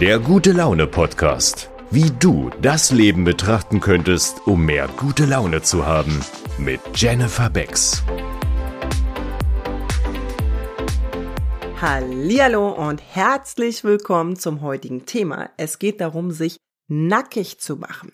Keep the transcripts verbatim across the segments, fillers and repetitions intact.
Der Gute-Laune-Podcast. Wie du das Leben betrachten könntest, um mehr gute Laune zu haben. Mit Jennifer Becks. Hallihallo und herzlich willkommen zum heutigen Thema. Es geht darum, sich nackig zu machen.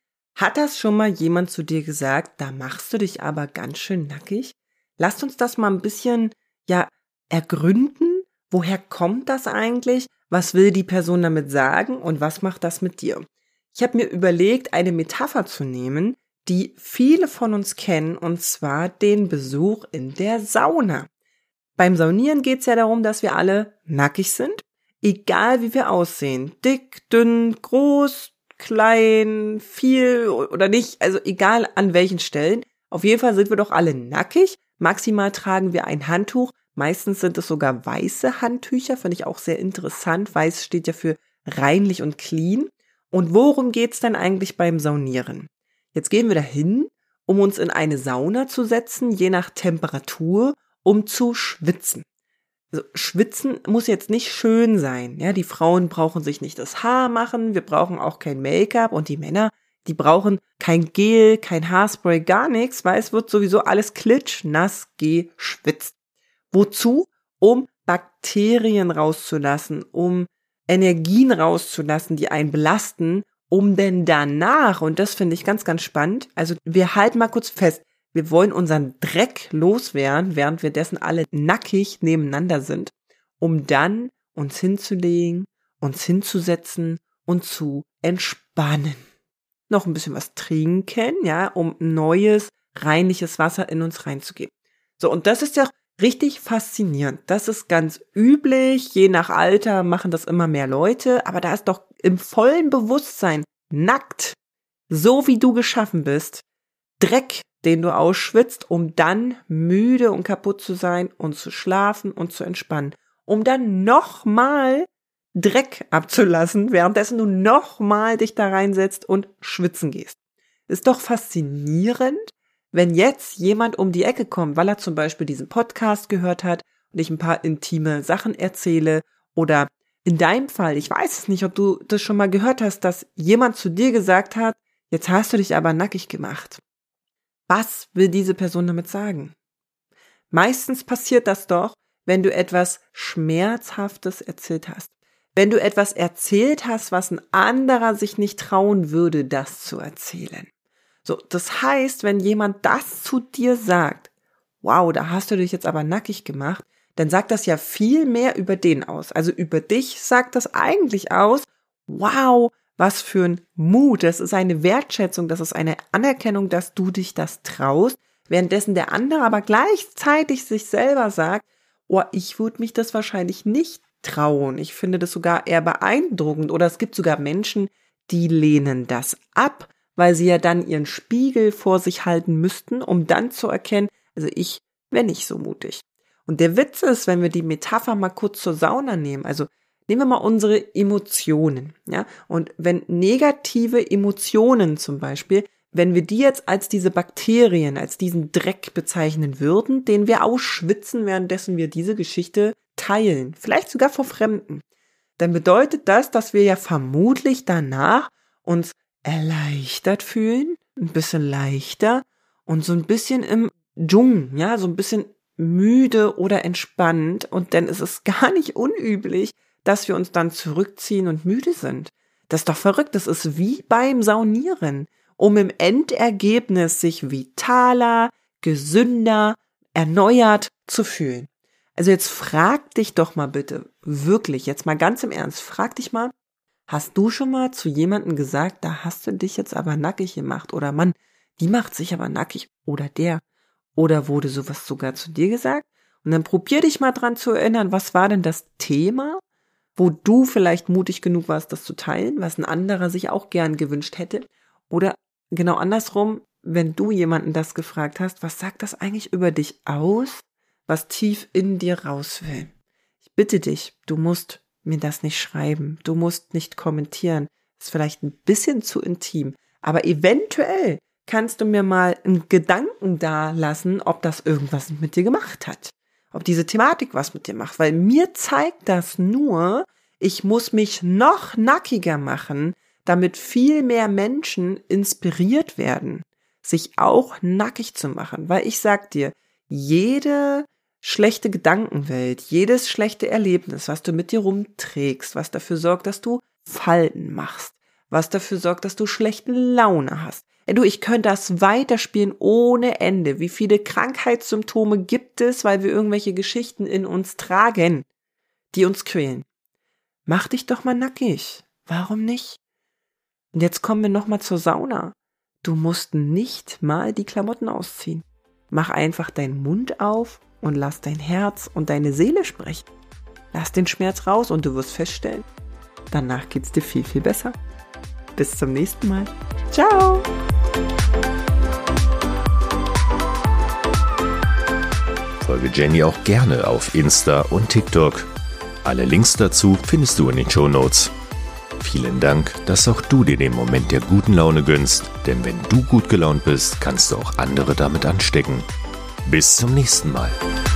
Hat das schon mal jemand zu dir gesagt, da machst du dich aber ganz schön nackig? Lasst uns das mal ein bisschen, ja, ergründen. Woher kommt das eigentlich? Was will die Person damit sagen und was macht das mit dir? Ich habe mir überlegt, eine Metapher zu nehmen, die viele von uns kennen, und zwar den Besuch in der Sauna. Beim Saunieren geht es ja darum, dass wir alle nackig sind, egal wie wir aussehen. Dick, dünn, groß, klein, viel oder nicht, also egal an welchen Stellen. Auf jeden Fall sind wir doch alle nackig. Maximal tragen wir ein Handtuch. Meistens sind es sogar weiße Handtücher, finde ich auch sehr interessant. Weiß steht ja für reinlich und clean. Und worum geht's denn eigentlich beim Saunieren? Jetzt gehen wir dahin, um uns in eine Sauna zu setzen, je nach Temperatur, um zu schwitzen. Also, schwitzen muss jetzt nicht schön sein. Ja, die Frauen brauchen sich nicht das Haar machen, wir brauchen auch kein Make-up und die Männer, die brauchen kein Gel, kein Haarspray, gar nichts, weil es wird sowieso alles klitschnass geschwitzt. Wozu? Um Bakterien rauszulassen, um Energien rauszulassen, die einen belasten, um denn danach, und das finde ich ganz, ganz spannend, also wir halten mal kurz fest, wir wollen unseren Dreck loswerden, während wir dessen alle nackig nebeneinander sind, um dann uns hinzulegen, uns hinzusetzen und zu entspannen. Noch ein bisschen was trinken, ja, um neues, reinliches Wasser in uns reinzugeben. So, und das ist ja richtig faszinierend. Das ist ganz üblich, je nach Alter machen das immer mehr Leute, aber da ist doch im vollen Bewusstsein, nackt, so wie du geschaffen bist, Dreck, den du ausschwitzt, um dann müde und kaputt zu sein und zu schlafen und zu entspannen, um dann nochmal Dreck abzulassen, währenddessen du nochmal dich da reinsetzt und schwitzen gehst. Ist doch faszinierend, wenn jetzt jemand um die Ecke kommt, weil er zum Beispiel diesen Podcast gehört hat und ich ein paar intime Sachen erzähle, oder in deinem Fall, ich weiß es nicht, ob du das schon mal gehört hast, dass jemand zu dir gesagt hat, jetzt hast du dich aber nackig gemacht. Was will diese Person damit sagen? Meistens passiert das doch, wenn du etwas Schmerzhaftes erzählt hast. Wenn du etwas erzählt hast, was ein anderer sich nicht trauen würde, das zu erzählen. So, das heißt, wenn jemand das zu dir sagt, wow, da hast du dich jetzt aber nackig gemacht, dann sagt das ja viel mehr über den aus. Also über dich sagt das eigentlich aus, wow, was für ein Mut, das ist eine Wertschätzung, das ist eine Anerkennung, dass du dich das traust, währenddessen der andere aber gleichzeitig sich selber sagt, oh, ich würde mich das wahrscheinlich nicht trauen. Ich finde das sogar eher beeindruckend, oder es gibt sogar Menschen, die lehnen das ab, weil sie ja dann ihren Spiegel vor sich halten müssten, um dann zu erkennen, also ich wäre nicht so mutig. Und der Witz ist, wenn wir die Metapher mal kurz zur Sauna nehmen, also nehmen wir mal unsere Emotionen, ja, und wenn negative Emotionen zum Beispiel, wenn wir die jetzt als diese Bakterien, als diesen Dreck bezeichnen würden, den wir ausschwitzen, währenddessen wir diese Geschichte teilen, vielleicht sogar vor Fremden, dann bedeutet das, dass wir ja vermutlich danach uns erleichtert fühlen, ein bisschen leichter und so ein bisschen im Dschungel, ja, so ein bisschen müde oder entspannt, und dann ist es gar nicht unüblich, dass wir uns dann zurückziehen und müde sind. Das ist doch verrückt, das ist wie beim Saunieren, um im Endergebnis sich vitaler, gesünder, erneuert zu fühlen. Also jetzt frag dich doch mal bitte, wirklich, jetzt mal ganz im Ernst, frag dich mal, hast du schon mal zu jemandem gesagt, da hast du dich jetzt aber nackig gemacht, oder Mann, die macht sich aber nackig, oder der, oder wurde sowas sogar zu dir gesagt? Und dann probier dich mal dran zu erinnern, was war denn das Thema, wo du vielleicht mutig genug warst, das zu teilen, was ein anderer sich auch gern gewünscht hätte, oder genau andersrum, wenn du jemanden das gefragt hast, was sagt das eigentlich über dich aus, was tief in dir raus will? Ich bitte dich, du musst mir das nicht schreiben, du musst nicht kommentieren, ist vielleicht ein bisschen zu intim, aber eventuell kannst du mir mal einen Gedanken da lassen, ob das irgendwas mit dir gemacht hat, ob diese Thematik was mit dir macht, weil mir zeigt das nur, Ich muss mich noch nackiger machen, damit viel mehr Menschen inspiriert werden, sich auch nackig zu machen. Weil ich sag dir, jede schlechte Gedankenwelt, jedes schlechte Erlebnis, was du mit dir rumträgst, was dafür sorgt, dass du Falten machst, was dafür sorgt, dass du schlechte Laune hast. Ey, du, ich könnte das weiterspielen ohne Ende. Wie viele Krankheitssymptome gibt es, weil wir irgendwelche Geschichten in uns tragen, die uns quälen? Mach dich doch mal nackig. Warum nicht? Und jetzt kommen wir nochmal zur Sauna. Du musst nicht mal die Klamotten ausziehen. Mach einfach deinen Mund auf und lass dein Herz und deine Seele sprechen. Lass den Schmerz raus und du wirst feststellen, danach geht's dir viel, viel besser. Bis zum nächsten Mal. Ciao! Folge Jenny auch gerne auf Insta und TikTok. Alle Links dazu findest du in den Shownotes. Vielen Dank, dass auch du dir den Moment der guten Laune gönnst, denn wenn du gut gelaunt bist, kannst du auch andere damit anstecken. Bis zum nächsten Mal.